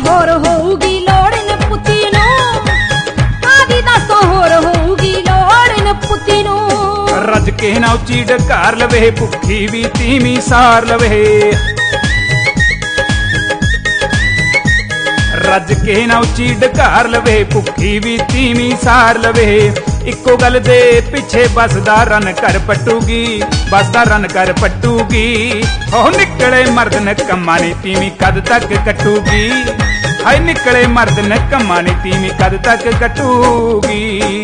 होर होऊगी लोड़ इन पुती नूं, कादी दसो होर होऊगी लोड़ इन पुती नूं। रज के ना उची डकार लवे भुखी भी तीमी सार लवे, रज के ना उची डकार लवे भुखी भी तीमी सार लवे। इको गल दे पिछे बसदा रन कर पटूगी, बसदा रन कर पटूगी। ओ निकले मर्द न कम्मा नी तीमी कद तक कटूगी, हाय निकले मर्द न कम्मा नी तीमी कद तक कटूगी।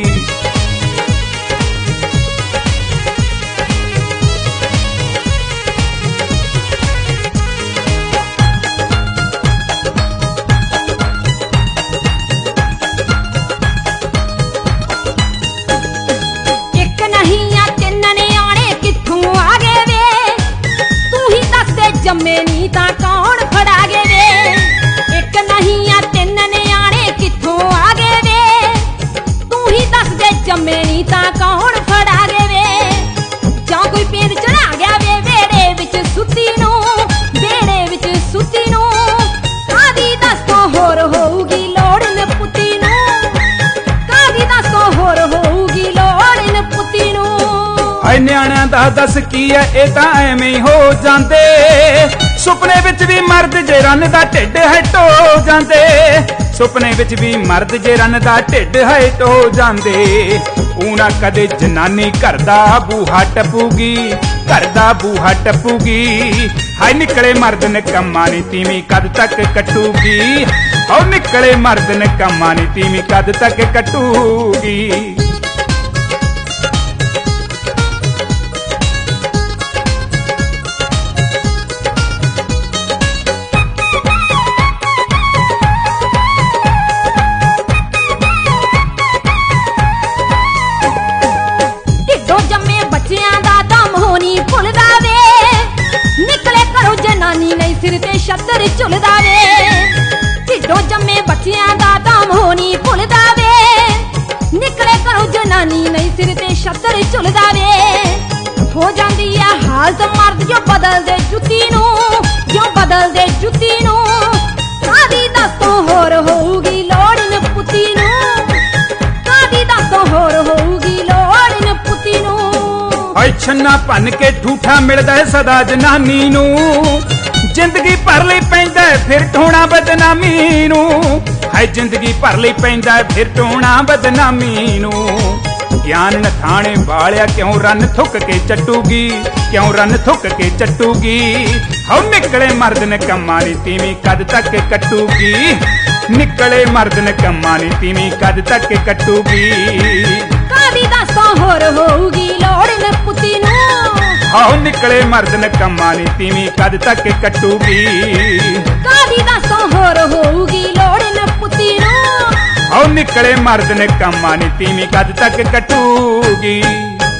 जम्मे नी तां कौन खड़ा गे वे, एक नहीं आ तीन न्याणे कित्थों आ गए वे, तू ही दस दे जम्मे नी तां कौन खड़ा गे वे। जां कोई पेड़ चढ़ा गया वे वेड़े विच सुत्ती नूं, वेड़े विच सुत्ती नूं। कादी दसो होर होऊगी लोड़ इन पुती नूं, कादी दसो होर होऊगी लोड़ इन पुती नूं। हाय न्याणिਆਂ ਦਾ दस की है ਇਹ ਤਾਂ ਐਵੇਂ ਹੀ ਹੋ ਜਾਂਦੇ, सुपने विच भी मर्द जे रन दा ढिड है टो जांदे, सुपने विच भी मर्द जे रन दा ढिड है टो जांदे। ऊना कदे जनानी घर दा बूहा टपूगी, घर दा बूहा टपूगी। हाय निकले मर्द ने कम्मा नी तीमी कद तक कटूगी, और निकले मर्द ने कम्मा नी तीमी कद तक कटूगी। सिर ते छत्तर झुलदा वे, ढिड्डों जम्मे बच्चियां दा दम होनी भुलदा वे। निकले घरों जनानी नहीं सिर ते छत्तर झुलदा वे। हो जांदी है हालत मर्द जो बदल दे जुत्ती नूं, जो बदल दे जुत्ती नूं। कादी दसो होर होऊगी लोड़ इन पुती नूं, कादी दसो होर होऊगी लोड़ इन पुती नूं। हाय छन्ना भन के ठूठा मिलदा है सदा जनानी नूं, जिंदगी भर लई पैंदा फिर टोना बदनामी नूं। हाय जिंदगी भर लई पैंदा फिर टोना बदनामी नूं। ज्ञान नथाणे वालिया क्यों रन थुक के चटूगी, क्यों रन थुक के चटूगी। हाउ निकले मर्द ने कम्मा नी तीमी कद तक कटूगी, निकले मर्द ने कम्मा नी तीमी कद तक कटूगी। कादी दसो होर होऊगी लोड़ इन पुती नूं, आओ निकले मर्द ने कम्मा नी तीमी कद तक कटूगी। कादी दसो होर होऊगी लोड़ इन पुती नूं, आओ निकले मर्द ने कम्मा नी तीमी कद तक कटूगी।